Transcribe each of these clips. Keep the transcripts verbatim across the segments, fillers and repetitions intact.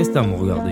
Qu'est-ce que t'as à me regarder?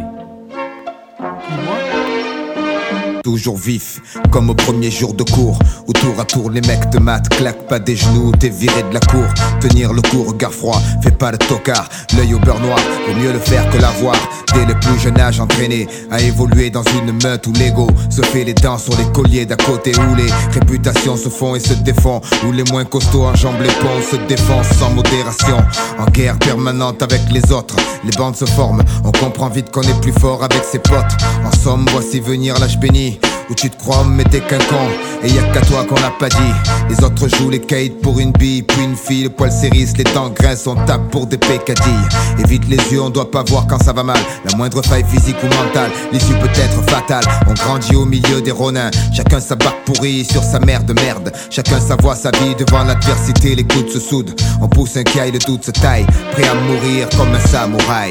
Toujours vif, comme au premier jour de cours, où tour à tour les mecs te matent, claque pas des genoux, t'es viré de la cour. Tenir le coup, regard froid, fais pas le tocard, l'œil au beurre noir, vaut mieux le faire que l'avoir. Dès le plus jeune âge entraîné à évoluer dans une meute où l'ego se fait les dents sur les colliers d'à côté, où les réputations se font et se défont, où les moins costauds enjambent les ponts, se défoncent sans modération, en guerre permanente avec les autres. Les bandes se forment, on comprend vite qu'on est plus fort avec ses potes. En somme, voici venir l'âge béni, où tu te crois mais t'es qu'un con, et y'a qu'à toi qu'on l'a pas dit. Les autres jouent les kites pour une bille, puis une fille, le poil s'érisse, les dents grincent, on tape pour des pécadilles. Évite les yeux, on doit pas voir quand ça va mal, la moindre faille physique ou mentale, l'issue peut être fatale. On grandit au milieu des ronins, chacun sa barque pourrie sur sa mère de merde, chacun sa voix, sa vie, devant l'adversité les coudes se soudent. On pousse un caille, le doute se taille, prêt à mourir comme un samouraï.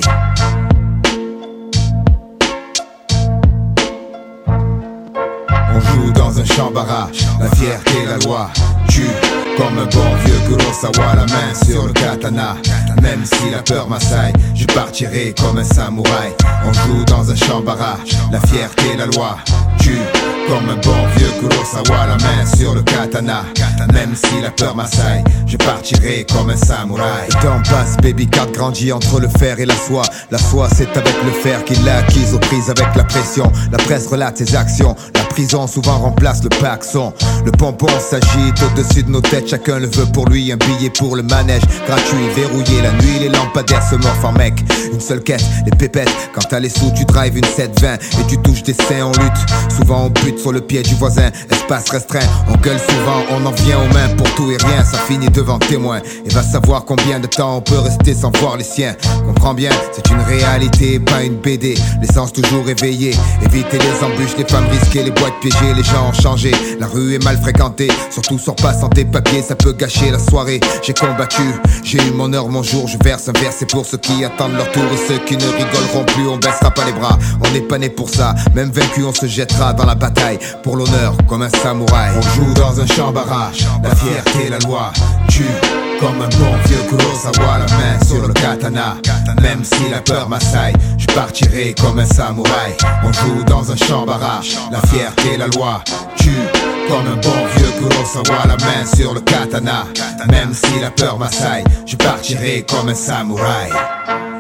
On joue dans un champ bara, la fierté, la loi tue. Comme un bon vieux Kurosawa, la main sur le katana. Même si la peur m'assaille, je partirai comme un samouraï. On joue dans un champ bara, la fierté, la loi tue. Comme un bon vieux Kurosawa, la main sur le katana. Même si la peur m'assaille, je partirai comme un samouraï. Le temps passe, baby card grandit entre le fer et la soie. La soie c'est avec le fer qu'il l'a acquise aux prises avec la pression. La presse relate ses actions, la prison souvent remplace le paxon. Le pompon s'agite au-dessus de nos têtes, chacun le veut pour lui. Un billet pour le manège, gratuit, verrouillé la nuit, les lampadaires se morfent en mec. Une seule quête, les pépettes, quand t'as les sous tu drives une sept vingt et tu touches des seins, on lutte. Souvent on bute sur le pied du voisin, espace restreint, on gueule souvent, on en vient aux mains pour tout et rien, ça finit devant témoin. Et va savoir combien de temps on peut rester sans voir les siens. Comprends bien, c'est une réalité, pas une B D. L'essence toujours éveillée, éviter les embûches, les femmes risquées, les boîtes piégées, les gens ont changé. La rue est mal fréquentée, surtout sors pas sans tes papiers, ça peut gâcher la soirée. J'ai combattu, j'ai eu mon heure, mon jour, je verse un verre, c'est pour ceux qui attendent leur tour et ceux qui ne rigoleront plus, on baissera pas les bras. On n'est pas né pour ça, même vaincu on se jettera dans la bataille pour l'honneur comme un samouraï. On joue dans un champ bara, la fierté, la loi tue. Comme un bon vieux Kurosawa, la main sur le katana. Même si la peur m'assaille, je partirai comme un samouraï. On joue dans un champ bara, la fierté, la loi tue. Comme un bon vieux Kurosawa, la main sur le katana. Même si la peur m'assaille, je partirai comme un samouraï.